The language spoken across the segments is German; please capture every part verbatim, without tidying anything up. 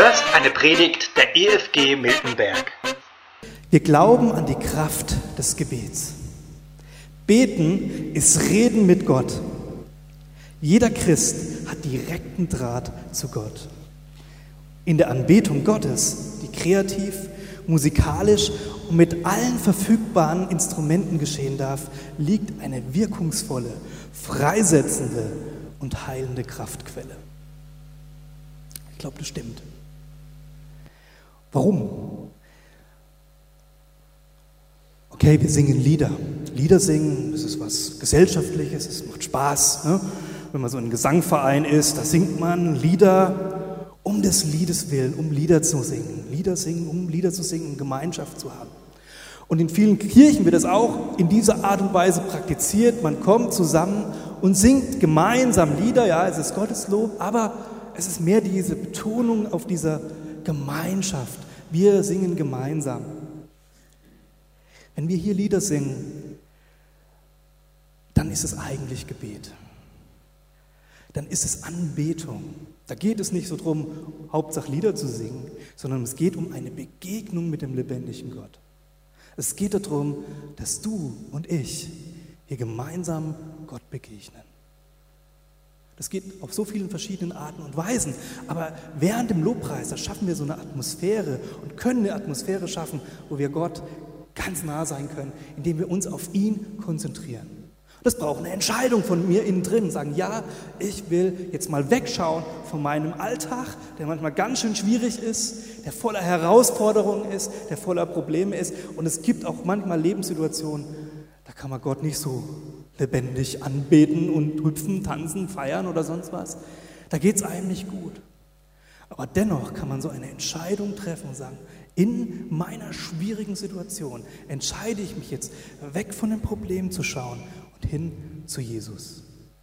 hörst eine Predigt der E F G Miltenberg. Wir glauben an die Kraft des Gebets. Beten ist Reden mit Gott. Jeder Christ hat direkten Draht zu Gott. In der Anbetung Gottes, die kreativ, musikalisch und mit allen verfügbaren Instrumenten geschehen darf, liegt eine wirkungsvolle, freisetzende und heilende Kraftquelle. Ich glaube, das stimmt. Warum? Okay, wir singen Lieder. Lieder singen, das ist was Gesellschaftliches, es macht Spaß. Ne? Wenn man so ein Gesangverein ist, da singt man Lieder um des Liedes willen, um Lieder zu singen. Lieder singen, um Lieder zu singen, um Gemeinschaft zu haben. Und in vielen Kirchen wird das auch in dieser Art und Weise praktiziert. Man kommt zusammen und singt gemeinsam Lieder. Ja, es ist Gotteslob, aber es ist mehr diese Betonung auf dieser Gemeinschaft. Wir singen gemeinsam. Wenn wir hier Lieder singen, dann ist es eigentlich Gebet. Dann ist es Anbetung. Da geht es nicht so darum, Hauptsache Lieder zu singen, sondern es geht um eine Begegnung mit dem lebendigen Gott. Es geht darum, dass du und ich hier gemeinsam Gott begegnen. Das geht auf so vielen verschiedenen Arten und Weisen, aber während dem Lobpreis, da schaffen wir so eine Atmosphäre und können eine Atmosphäre schaffen, wo wir Gott ganz nah sein können, indem wir uns auf ihn konzentrieren. Das braucht eine Entscheidung von mir innen drin, sagen, ja, ich will jetzt mal wegschauen von meinem Alltag, der manchmal ganz schön schwierig ist, der voller Herausforderungen ist, der voller Probleme ist, und es gibt auch manchmal Lebenssituationen, da kann man Gott nicht so lebendig anbeten und hüpfen, tanzen, feiern oder sonst was. Da geht es einem nicht gut. Aber dennoch kann man so eine Entscheidung treffen und sagen, in meiner schwierigen Situation entscheide ich mich jetzt, weg von den Problemen zu schauen und hin zu Jesus.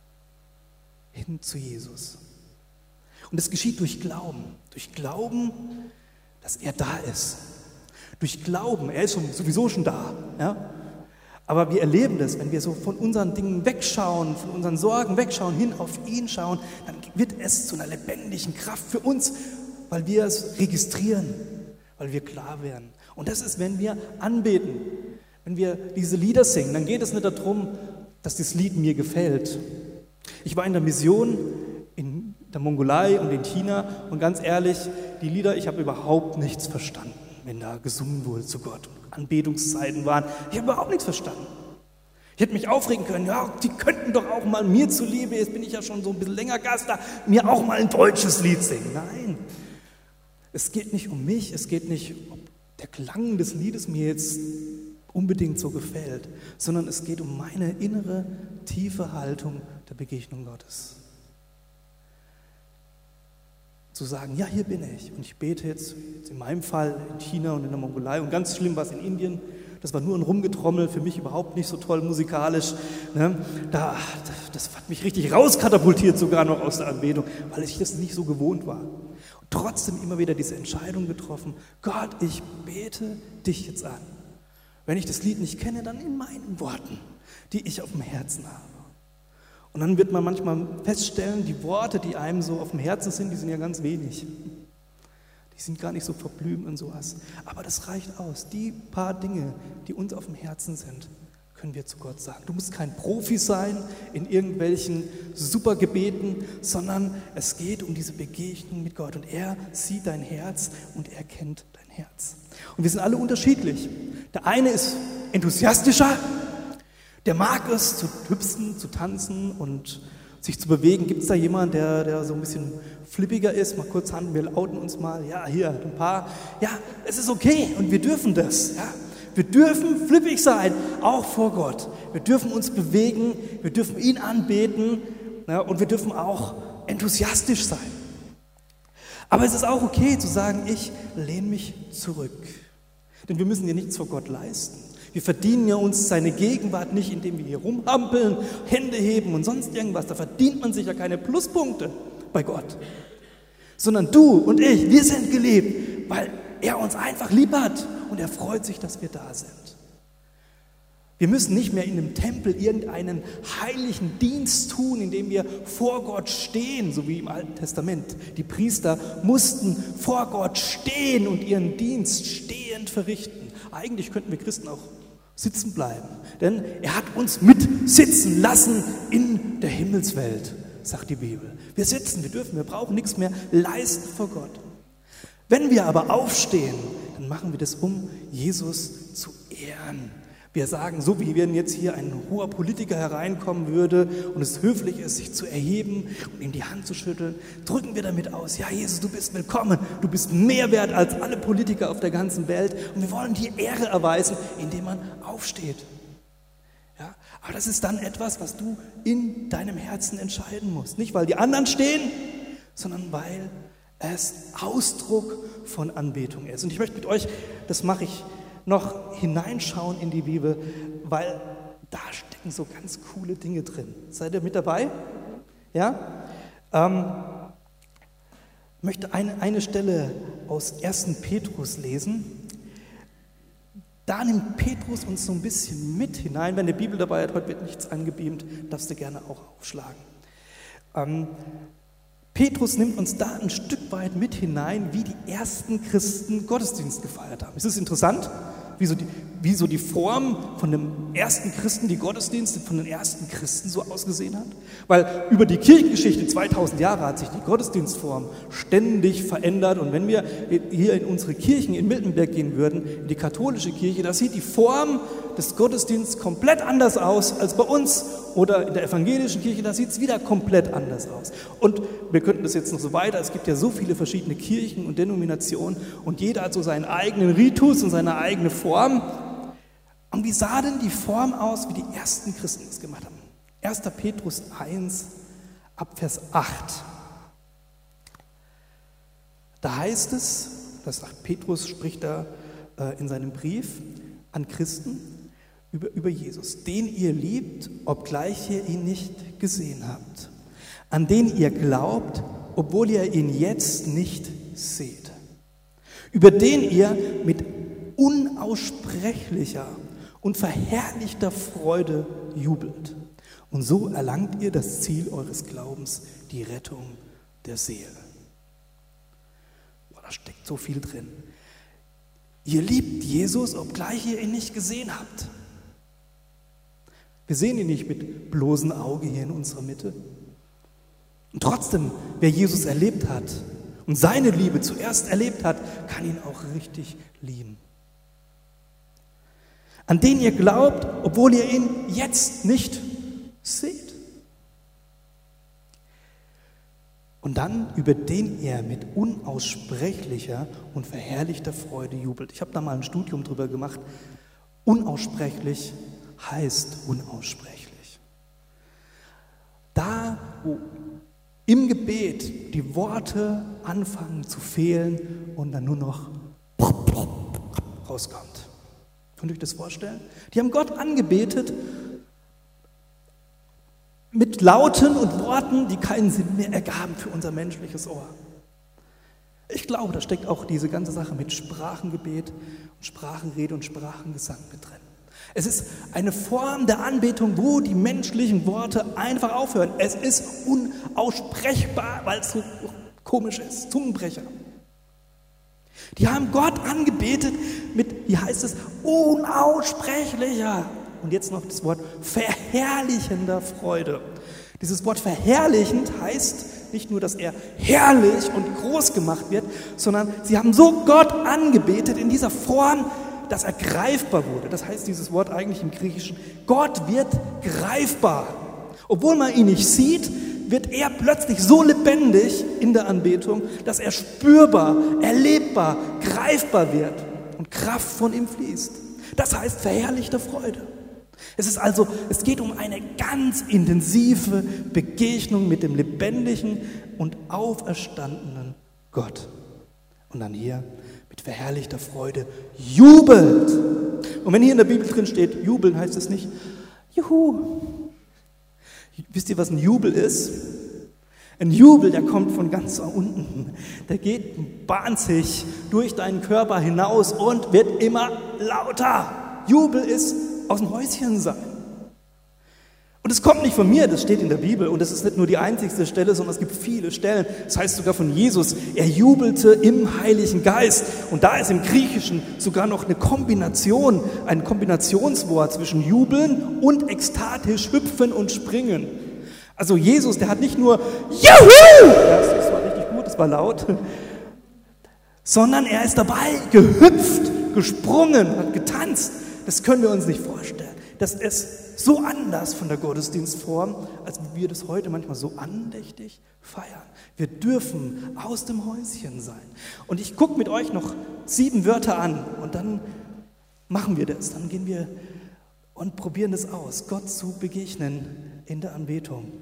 Hin zu Jesus. Und das geschieht durch Glauben. Durch Glauben, dass er da ist. Durch Glauben, er ist sowieso schon da, ja? Aber wir erleben das, wenn wir so von unseren Dingen wegschauen, von unseren Sorgen wegschauen, hin auf ihn schauen, dann wird es zu einer lebendigen Kraft für uns, weil wir es registrieren, weil wir klar werden. Und das ist, wenn wir anbeten, wenn wir diese Lieder singen, dann geht es nicht darum, dass das Lied mir gefällt. Ich war in der Mission in der Mongolei und in China und ganz ehrlich, die Lieder, ich habe überhaupt nichts verstanden, wenn da gesungen wurde zu Gott. Anbetungszeiten waren. Ich habe überhaupt nichts verstanden. Ich hätte mich aufregen können, ja, die könnten doch auch mal mir zuliebe, jetzt bin ich ja schon so ein bisschen länger Gast da, mir auch mal ein deutsches Lied singen. Nein, es geht nicht um mich, es geht nicht, ob der Klang des Liedes mir jetzt unbedingt so gefällt, sondern es geht um meine innere, tiefe Haltung der Begegnung Gottes. Zu sagen, ja, hier bin ich und ich bete jetzt, jetzt in meinem Fall in China und in der Mongolei und ganz schlimm war es in Indien, das war nur ein Rumgetrommel, für mich überhaupt nicht so toll musikalisch, ne? da, das hat mich richtig rauskatapultiert sogar noch aus der Anbetung, weil ich das nicht so gewohnt war. Und trotzdem immer wieder diese Entscheidung getroffen, Gott, ich bete dich jetzt an. Wenn ich das Lied nicht kenne, dann in meinen Worten, die ich auf dem Herzen habe. Und dann wird man manchmal feststellen, die Worte, die einem so auf dem Herzen sind, die sind ja ganz wenig. Die sind gar nicht so verblümt und sowas. Aber das reicht aus. Die paar Dinge, die uns auf dem Herzen sind, können wir zu Gott sagen. Du musst kein Profi sein in irgendwelchen Supergebeten, sondern es geht um diese Begegnung mit Gott. Und er sieht dein Herz und er kennt dein Herz. Und wir sind alle unterschiedlich. Der eine ist enthusiastischer, der mag es, zu hüpfen, zu tanzen und sich zu bewegen. Gibt es da jemanden, der, der so ein bisschen flippiger ist? Mal kurz Hand, wir lauten uns mal. Ja, hier, ein paar. Ja, es ist okay und wir dürfen das. Ja. Wir dürfen flippig sein, auch vor Gott. Wir dürfen uns bewegen, wir dürfen ihn anbeten, ja, und wir dürfen auch enthusiastisch sein. Aber es ist auch okay zu sagen, ich lehne mich zurück. Denn wir müssen ja nichts vor Gott leisten. Wir verdienen ja uns seine Gegenwart nicht, indem wir hier rumhampeln, Hände heben und sonst irgendwas. Da verdient man sich ja keine Pluspunkte bei Gott. Sondern du und ich, wir sind geliebt, weil er uns einfach lieb hat und er freut sich, dass wir da sind. Wir müssen nicht mehr in einem Tempel irgendeinen heiligen Dienst tun, indem wir vor Gott stehen, so wie im Alten Testament. Die Priester mussten vor Gott stehen und ihren Dienst stehend verrichten. Eigentlich könnten wir Christen auch sitzen bleiben, denn er hat uns mit sitzen lassen in der Himmelswelt, sagt die Bibel. Wir sitzen, wir dürfen, wir brauchen nichts mehr leisten vor Gott. Wenn wir aber aufstehen, dann machen wir das, um Jesus zu ehren. Wir sagen, so wie wenn jetzt hier ein hoher Politiker hereinkommen würde und es höflich ist, sich zu erheben und ihm die Hand zu schütteln, drücken wir damit aus, ja Jesus, du bist willkommen, du bist mehr wert als alle Politiker auf der ganzen Welt und wir wollen dir Ehre erweisen, indem man aufsteht. Ja, aber das ist dann etwas, was du in deinem Herzen entscheiden musst. Nicht, weil die anderen stehen, sondern weil es Ausdruck von Anbetung ist. Und ich möchte mit euch, das mache ich, noch hineinschauen in die Bibel, weil da stecken so ganz coole Dinge drin. Seid ihr mit dabei? Ja? Ähm, ich möchte eine, eine Stelle aus ersten Petrus lesen. Da nimmt Petrus uns so ein bisschen mit hinein. Wenn die Bibel dabei hat, heute wird nichts angebeamt, darfst du gerne auch aufschlagen. Ähm, Petrus nimmt uns da ein Stück weit mit hinein, wie die ersten Christen Gottesdienst gefeiert haben. Ist das interessant? Wie so, die, wie so die Form von dem ersten Christen, die Gottesdienste von den ersten Christen so ausgesehen hat? Weil über die Kirchengeschichte zweitausend Jahre hat sich die Gottesdienstform ständig verändert. Und wenn wir hier in unsere Kirchen in Miltenberg gehen würden, in die katholische Kirche, da sieht die Form des Gottesdienstes komplett anders aus als bei uns. Oder in der evangelischen Kirche, da sieht es wieder komplett anders aus. Und wir könnten das jetzt noch so weiter, es gibt ja so viele verschiedene Kirchen und Denominationen und jeder hat so seinen eigenen Ritus und seine eigene Form. Und wie sah denn die Form aus, wie die ersten Christen das gemacht haben? erster Petrus eins, ab Vers acht. Da heißt es, das sagt Petrus, spricht da äh, in seinem Brief an Christen, Über, über Jesus, den ihr liebt, obgleich ihr ihn nicht gesehen habt, an den ihr glaubt, obwohl ihr ihn jetzt nicht seht, über den ihr mit unaussprechlicher und verherrlichter Freude jubelt. Und so erlangt ihr das Ziel eures Glaubens, die Rettung der Seele. Boah, da steckt so viel drin. Ihr liebt Jesus, obgleich ihr ihn nicht gesehen habt. Wir sehen ihn nicht mit bloßem Auge hier in unserer Mitte. Und trotzdem, wer Jesus erlebt hat und seine Liebe zuerst erlebt hat, kann ihn auch richtig lieben. An den ihr glaubt, obwohl ihr ihn jetzt nicht seht. Und dann, über den ihr mit unaussprechlicher und verherrlichter Freude jubelt. Ich habe da mal ein Studium drüber gemacht. Unaussprechlich heißt unaussprechlich. Da, wo im Gebet die Worte anfangen zu fehlen und dann nur noch rauskommt. Könnt ihr euch das vorstellen? Die haben Gott angebetet mit Lauten und Worten, die keinen Sinn mehr ergaben für unser menschliches Ohr. Ich glaube, da steckt auch diese ganze Sache mit Sprachengebet und Sprachenrede und Sprachengesang mit drin. Es ist eine Form der Anbetung, wo die menschlichen Worte einfach aufhören. Es ist unaussprechbar, weil es so komisch ist. Zungenbrecher. Die haben Gott angebetet mit, wie heißt es, unaussprechlicher. Und jetzt noch das Wort verherrlichender Freude. Dieses Wort verherrlichend heißt nicht nur, dass er herrlich und groß gemacht wird, sondern sie haben so Gott angebetet in dieser Form, dass er greifbar wurde. Das heißt dieses Wort eigentlich im Griechischen, Gott wird greifbar. Obwohl man ihn nicht sieht, wird er plötzlich so lebendig in der Anbetung, dass er spürbar, erlebbar, greifbar wird und Kraft von ihm fließt. Das heißt verherrlichte Freude. Es ist also, es geht um eine ganz intensive Begegnung mit dem lebendigen und auferstandenen Gott. Und dann hier mit verherrlichter Freude jubelt. Und wenn hier in der Bibel drin steht, jubeln, heißt es nicht, juhu. Wisst ihr, was ein Jubel ist? Ein Jubel, der kommt von ganz da unten. Der geht, bahnt sich durch deinen Körper hinaus und wird immer lauter. Jubel ist aus dem Häuschen sein. Und es kommt nicht von mir, das steht in der Bibel. Und das ist nicht nur die einzigste Stelle, sondern es gibt viele Stellen. Das heißt sogar von Jesus, er jubelte im Heiligen Geist. Und da ist im Griechischen sogar noch eine Kombination, ein Kombinationswort zwischen jubeln und ekstatisch hüpfen und springen. Also Jesus, der hat nicht nur Juhu! Das war richtig gut, das war laut. Sondern er ist dabei gehüpft, gesprungen, hat getanzt. Das können wir uns nicht vorstellen. Das ist so anders von der Gottesdienstform, als wir das heute manchmal so andächtig feiern. Wir dürfen aus dem Häuschen sein. Und ich gucke mit euch noch sieben Wörter an und dann machen wir das. Dann gehen wir und probieren das aus, Gott zu begegnen in der Anbetung.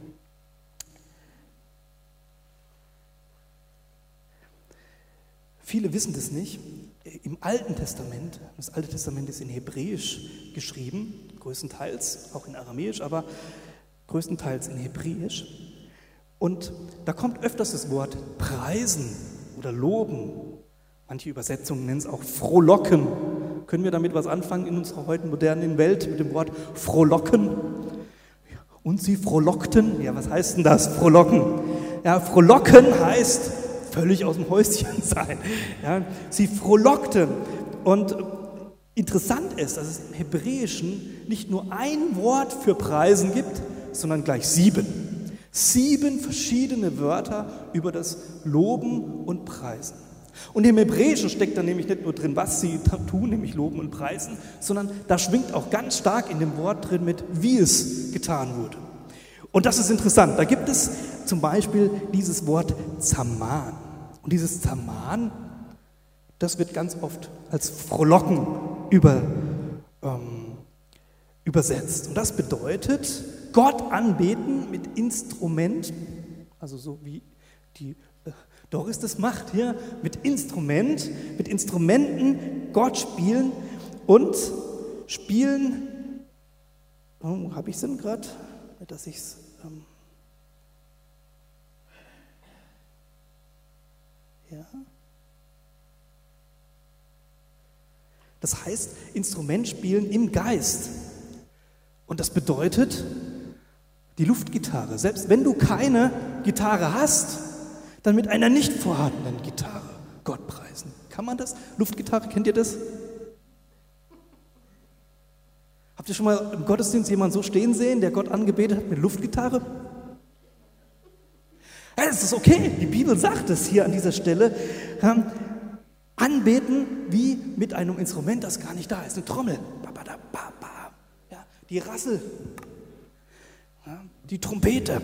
Viele wissen das nicht. Im Alten Testament, das Alte Testament ist in Hebräisch geschrieben, größtenteils, auch in Aramäisch, aber größtenteils in Hebräisch. Und da kommt öfters das Wort preisen oder loben. Manche Übersetzungen nennen es auch frohlocken. Können wir damit was anfangen in unserer heutigen modernen Welt mit dem Wort frohlocken? Und sie frohlockten, ja, was heißt denn das, frohlocken? Ja, frohlocken heißt völlig aus dem Häuschen sein. Ja, sie frohlockten. Und interessant ist, dass es im Hebräischen nicht nur ein Wort für preisen gibt, sondern gleich sieben. Sieben verschiedene Wörter über das Loben und Preisen. Und im Hebräischen steckt da nämlich nicht nur drin, was sie tun, nämlich loben und preisen, sondern da schwingt auch ganz stark in dem Wort drin mit, wie es getan wurde. Und das ist interessant. Da gibt es zum Beispiel dieses Wort Zaman. Und dieses Zaman, das wird ganz oft als Frohlocken über, ähm, übersetzt. Und das bedeutet, Gott anbeten mit Instrument, also so wie die äh, Doris das macht hier, mit Instrument, mit Instrumenten Gott spielen und spielen, oh, habe ich es denn gerade, dass ich es, ähm, ja. Das heißt, Instrument spielen im Geist. Und das bedeutet, die Luftgitarre, selbst wenn du keine Gitarre hast, dann mit einer nicht vorhandenen Gitarre Gott preisen. Kann man das? Luftgitarre, kennt ihr das? Habt ihr schon mal im Gottesdienst jemanden so stehen sehen, der Gott angebetet hat mit Luftgitarre? Ja, das ist okay, die Bibel sagt es hier an dieser Stelle. Ähm, anbeten wie mit einem Instrument, das gar nicht da ist. Eine Trommel, ja, die Rassel, ja, die Trompete.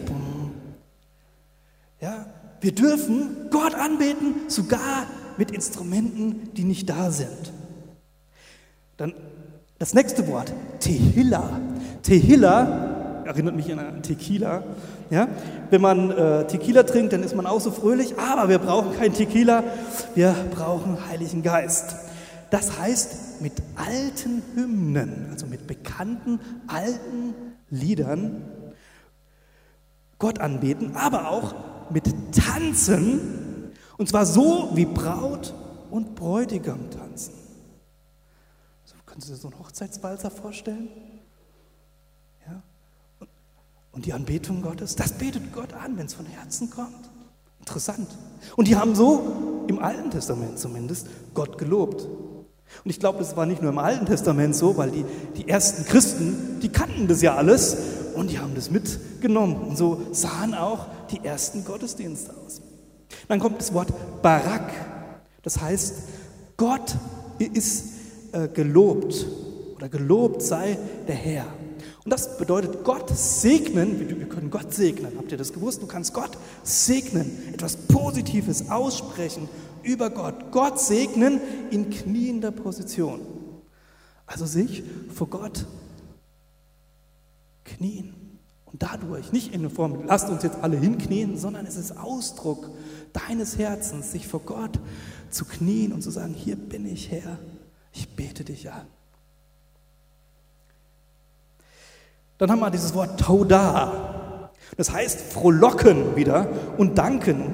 Ja, wir dürfen Gott anbeten, sogar mit Instrumenten, die nicht da sind. Dann das nächste Wort, Tehillah. Tehillah erinnert mich an Tequila. Ja? Wenn man äh, Tequila trinkt, dann ist man auch so fröhlich, aber wir brauchen kein Tequila, wir brauchen Heiligen Geist. Das heißt, mit alten Hymnen, also mit bekannten alten Liedern Gott anbeten, aber auch mit Tanzen, und zwar so, wie Braut und Bräutigam tanzen. So, können Sie sich so einen Hochzeitswalzer vorstellen? Ja? Und, und die Anbetung Gottes, das betet Gott an, wenn es von Herzen kommt. Interessant. Und die haben so, im Alten Testament zumindest, Gott gelobt. Und ich glaube, das war nicht nur im Alten Testament so, weil die, die ersten Christen, die kannten das ja alles und die haben das mitgenommen. Und so sahen auch die ersten Gottesdienste aus. Dann kommt das Wort Barak. Das heißt, Gott ist äh, gelobt oder gelobt sei der Herr. Und das bedeutet Gott segnen, wir können Gott segnen, habt ihr das gewusst? Du kannst Gott segnen, etwas Positives aussprechen über Gott. Gott segnen in kniender Position. Also sich vor Gott knien. Und dadurch, nicht in der Form, lasst uns jetzt alle hinknien, sondern es ist Ausdruck deines Herzens, sich vor Gott zu knien und zu sagen, hier bin ich, Herr, ich bete dich an. Dann haben wir dieses Wort Todah. Das heißt frohlocken wieder und danken. Und so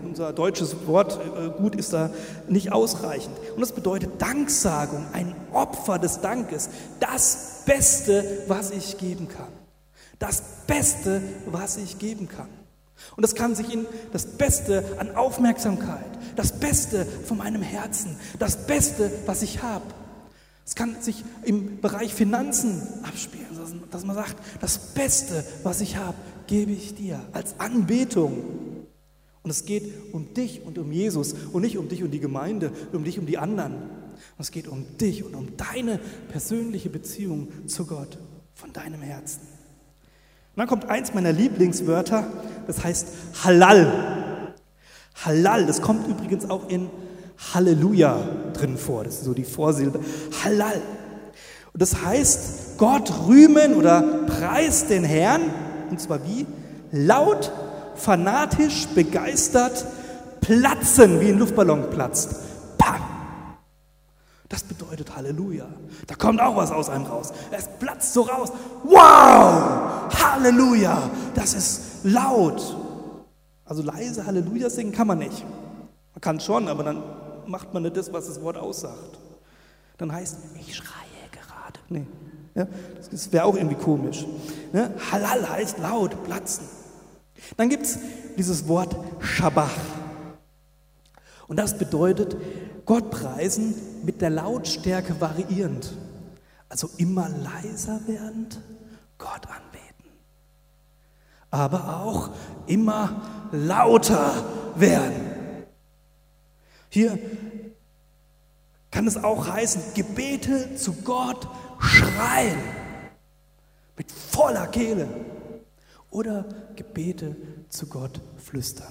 unser deutsches Wort äh, gut ist da nicht ausreichend. Und das bedeutet Danksagung, ein Opfer des Dankes, das Beste, was ich geben kann. Das Beste, was ich geben kann. Und das kann sich in das Beste an Aufmerksamkeit, das Beste von meinem Herzen, das Beste, was ich habe. Es kann sich im Bereich Finanzen abspielen, dass man sagt, das Beste, was ich habe, gebe ich dir als Anbetung. Und es geht um dich und um Jesus und nicht um dich und die Gemeinde, um dich und die anderen. Und es geht um dich und um deine persönliche Beziehung zu Gott, von deinem Herzen. Und dann kommt eins meiner Lieblingswörter, das heißt Halal. Halal, das kommt übrigens auch in Halleluja drin vor, das ist so die Vorsilbe. Halal. Und das heißt, Gott rühmen oder preist den Herrn, und zwar wie? Laut, fanatisch, begeistert, platzen, wie ein Luftballon platzt. Pam! Das bedeutet Halleluja. Da kommt auch was aus einem raus. Es platzt so raus. Wow! Halleluja! Das ist laut. Also leise Halleluja singen kann man nicht. Man kann schon, aber dann macht man nicht das, was das Wort aussagt. Dann heißt, ich schreie gerade. Nee, ja, das wäre auch irgendwie komisch. Ne? Halal heißt laut, platzen. Dann gibt es dieses Wort Schabach. Und das bedeutet, Gott preisen mit der Lautstärke variierend. Also immer leiser werdend, Gott anbeten. Aber auch immer lauter werden. Hier kann es auch heißen, Gebete zu Gott schreien, mit voller Kehle. Oder Gebete zu Gott flüstern.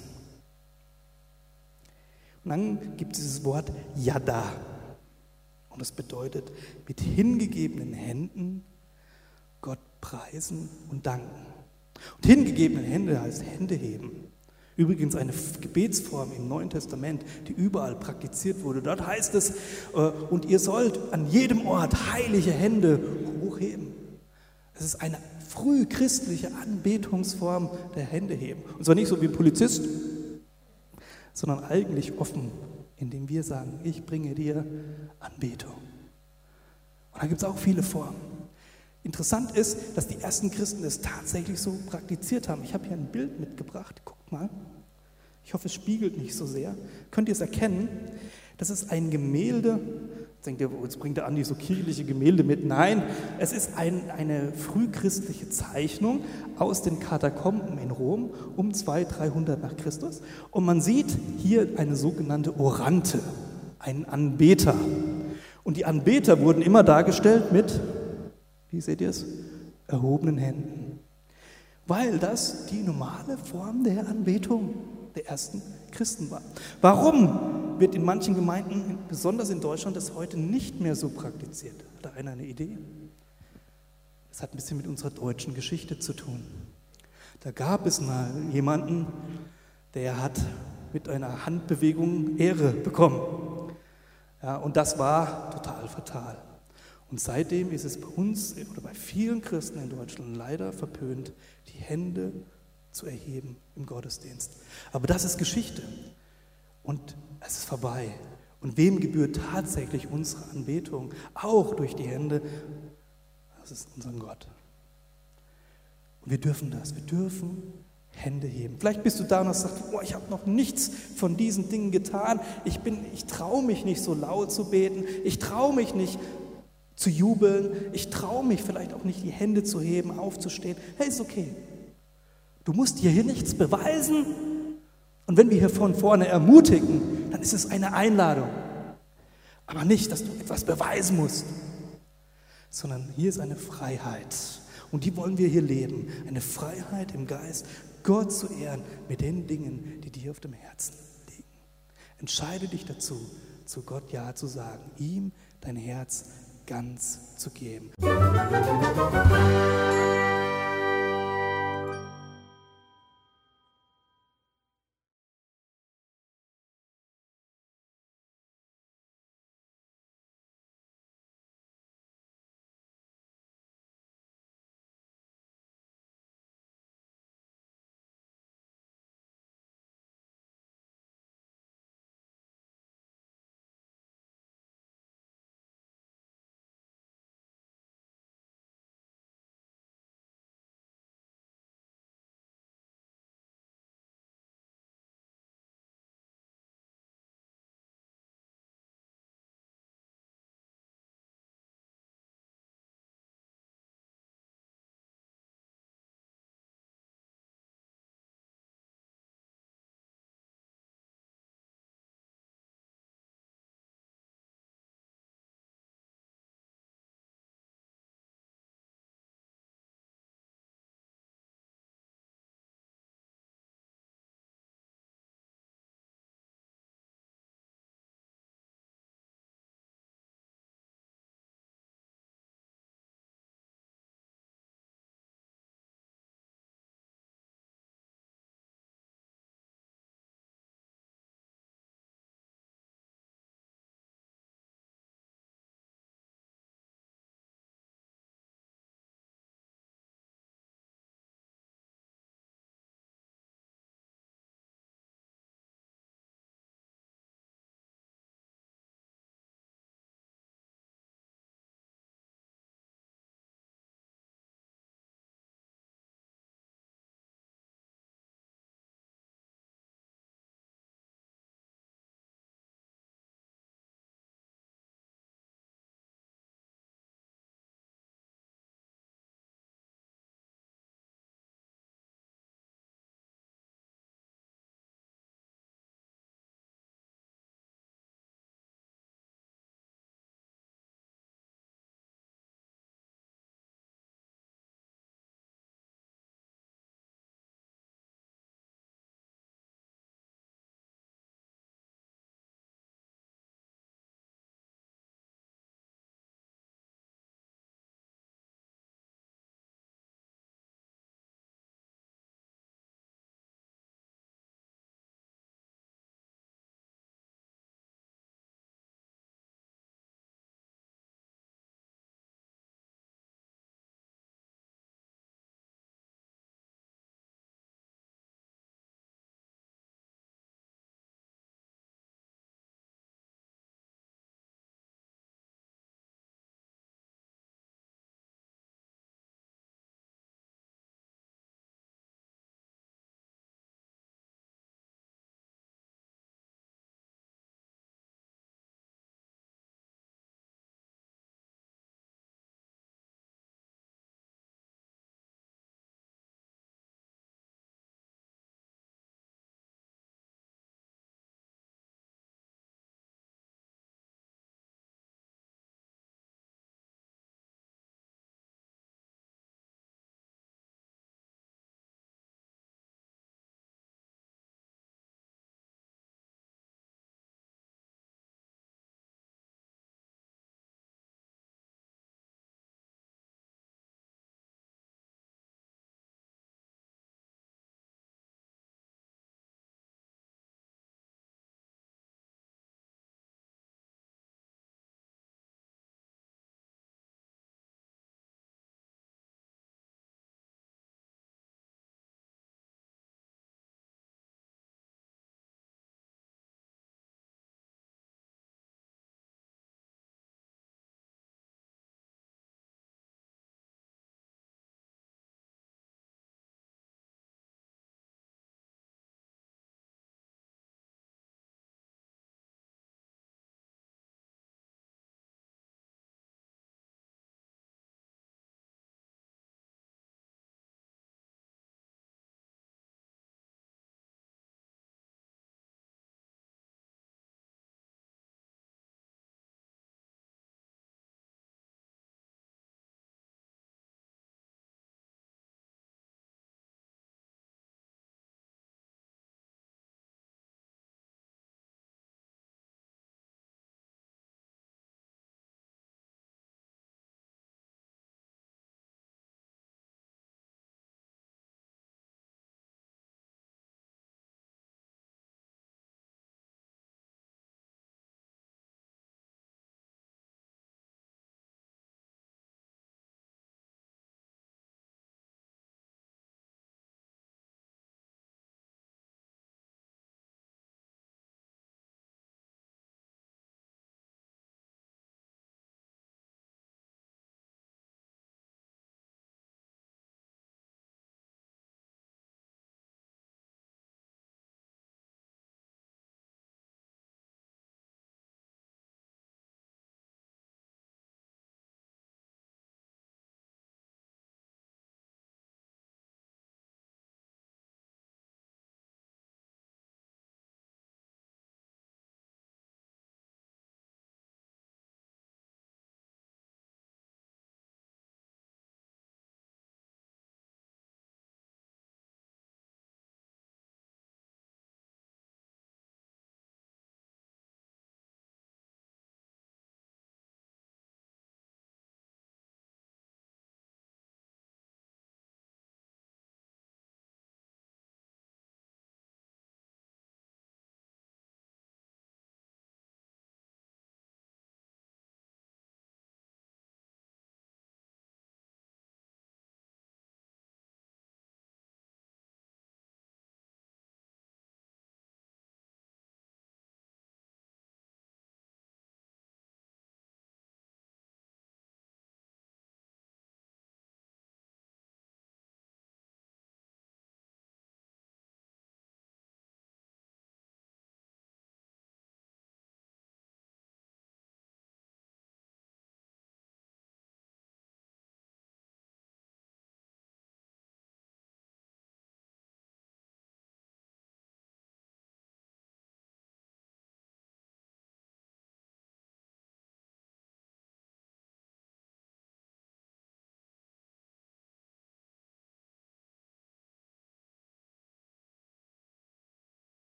Und dann gibt es dieses Wort Yada. Und das bedeutet, mit hingegebenen Händen Gott preisen und danken. Und hingegebene Hände heißt Hände heben. Übrigens eine Gebetsform im Neuen Testament, die überall praktiziert wurde. Dort heißt es, und ihr sollt an jedem Ort heilige Hände hochheben. Es ist eine frühchristliche Anbetungsform der Händeheben. Und zwar nicht so wie ein Polizist, sondern eigentlich offen, indem wir sagen, ich bringe dir Anbetung. Und da gibt es auch viele Formen. Interessant ist, dass die ersten Christen es tatsächlich so praktiziert haben. Ich habe hier ein Bild mitgebracht, guckt mal. Ich hoffe, es spiegelt nicht so sehr. Könnt ihr es erkennen? Das ist ein Gemälde. Jetzt denkt ihr, jetzt bringt der Andi so kirchliche Gemälde mit. Nein, es ist ein, eine frühchristliche Zeichnung aus den Katakomben in Rom um zweihundert, dreihundert nach Christus. Und man sieht hier eine sogenannte Orante, einen Anbeter. Und die Anbeter wurden immer dargestellt mit, wie seht ihr es, erhobenen Händen. Weil das die normale Form der Anbetung der ersten Christen war. Warum wird in manchen Gemeinden, besonders in Deutschland, das heute nicht mehr so praktiziert? Hat da einer eine Idee? Das hat ein bisschen mit unserer deutschen Geschichte zu tun. Da gab es mal jemanden, der hat mit einer Handbewegung Ehre bekommen. Ja, und das war total fatal. Und seitdem ist es bei uns oder bei vielen Christen in Deutschland leider verpönt, die Hände zu erheben im Gottesdienst. Aber das ist Geschichte und es ist vorbei. Und wem gebührt tatsächlich unsere Anbetung? Auch durch die Hände. Das ist unser Gott. Und wir dürfen das. Wir dürfen Hände heben. Vielleicht bist du da und hast gesagt, oh, ich habe noch nichts von diesen Dingen getan. Ich bin, ich traue mich nicht so laut zu beten. Ich traue mich nicht zu jubeln. Ich traue mich vielleicht auch nicht, die Hände zu heben, aufzustehen. Hey, ist okay. Du musst dir hier nichts beweisen. Und wenn wir hier von vorne ermutigen, dann ist es eine Einladung. Aber nicht, dass du etwas beweisen musst, sondern hier ist eine Freiheit. Und die wollen wir hier leben. Eine Freiheit im Geist, Gott zu ehren mit den Dingen, die dir auf dem Herzen liegen. Entscheide dich dazu, zu Gott Ja zu sagen, ihm dein Herz ganz zu geben.